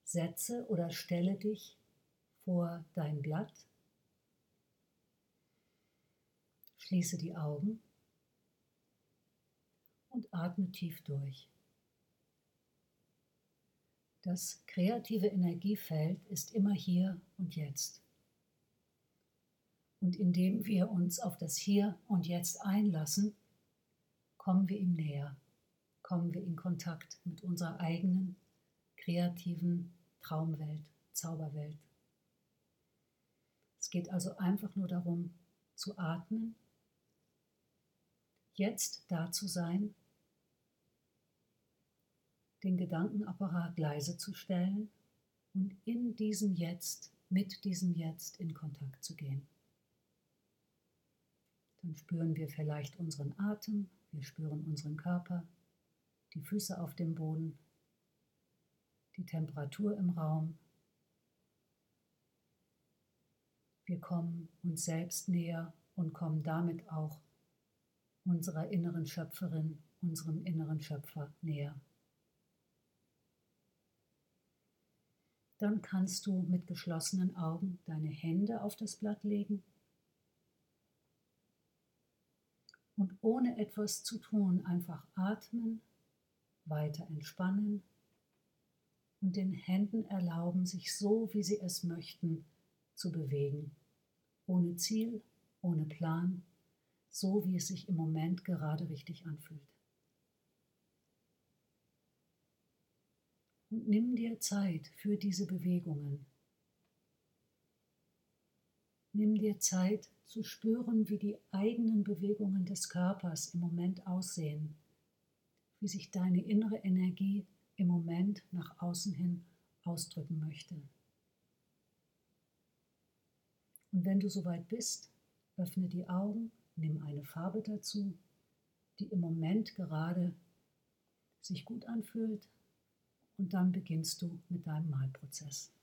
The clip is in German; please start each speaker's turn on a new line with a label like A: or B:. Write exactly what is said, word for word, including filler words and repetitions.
A: setze oder stelle dich vor dein Blatt, schließe die Augen und atme tief durch. Das kreative Energiefeld ist immer hier und jetzt. Und indem wir uns auf das Hier und Jetzt einlassen, kommen wir ihm näher, kommen wir in Kontakt mit unserer eigenen kreativen Traumwelt, Zauberwelt. Es geht also einfach nur darum, zu atmen, jetzt da zu sein, den Gedankenapparat leise zu stellen und in diesem Jetzt, mit diesem Jetzt in Kontakt zu gehen. Dann spüren wir vielleicht unseren Atem, wir spüren unseren Körper, die Füße auf dem Boden, die Temperatur im Raum. Wir kommen uns selbst näher und kommen damit auch unserer inneren Schöpferin, unserem inneren Schöpfer näher. Dann kannst du mit geschlossenen Augen deine Hände auf das Blatt legen und ohne etwas zu tun einfach atmen, weiter entspannen und den Händen erlauben, sich so, wie sie es möchten, zu bewegen. Ohne Ziel, ohne Plan, so wie es sich im Moment gerade richtig anfühlt. Und nimm dir Zeit für diese Bewegungen. Nimm dir Zeit zu spüren, wie die eigenen Bewegungen des Körpers im Moment aussehen, wie sich deine innere Energie im Moment nach außen hin ausdrücken möchte. Und wenn du soweit bist, öffne die Augen, nimm eine Farbe dazu, die im Moment gerade sich gut anfühlt, und dann beginnst du mit deinem Malprozess.